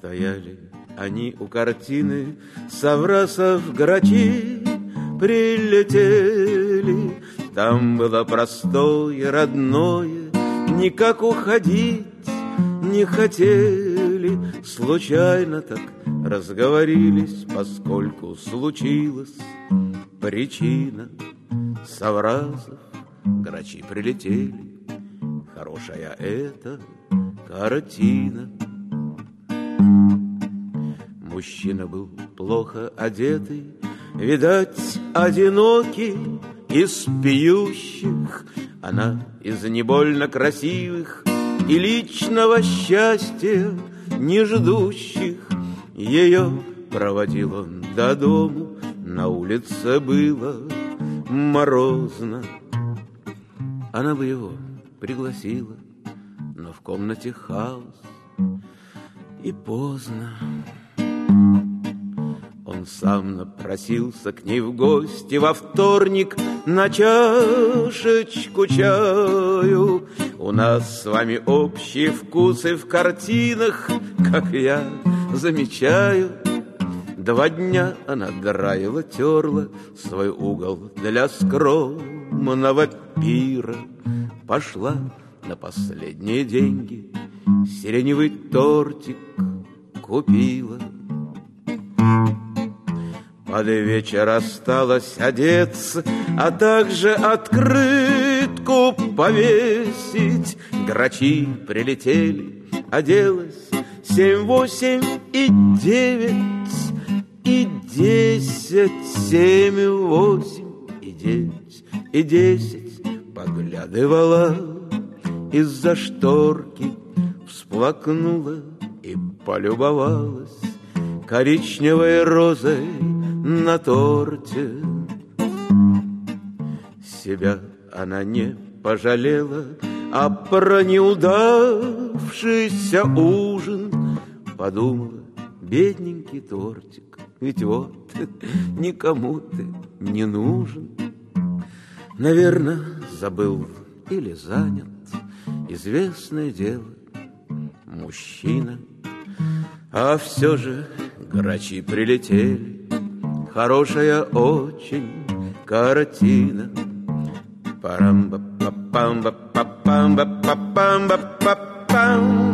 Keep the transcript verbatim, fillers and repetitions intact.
Стояли они у картины, Саврасов грачи прилетели. Там было простое, родное, никак уходить не хотели. Случайно так разговорились, поскольку случилась причина. Саврасов грачи прилетели, хорошая эта картина. Мужчина был плохо одетый, видать, одинокий, из пьющих. Она из не больно красивых и личного счастья не ждущих. Ее проводил он до дому, на улице было морозно. Она бы его пригласила, но в комнате хаос и поздно. Он сам напросился к ней в гости во вторник на чашечку чаю. У нас с вами общие вкусы в картинах, как я замечаю. Два дня она драила, терла свой угол для скромного пира. Пошла на последние деньги, сиреневый тортик купила. Под вечер осталось одеться, а также открытку повесить. Грачи прилетели, оделась семь, восемь и девять, и десять, семь, восемь, и девять, и десять. Поглядывала из-за шторки, всплакнула и полюбовалась коричневой розой на торте. Себя она не пожалела, а про неудавшийся ужин подумала: бедненький тортик, ведь вот никому ты не нужен. Наверное, забыл или занят, известное дело, мужчина. А все же грачи прилетели, хорошая очень картина. Парам-ба-па-пам-ба-па-пам-ба-па-пам-ба-па-пам.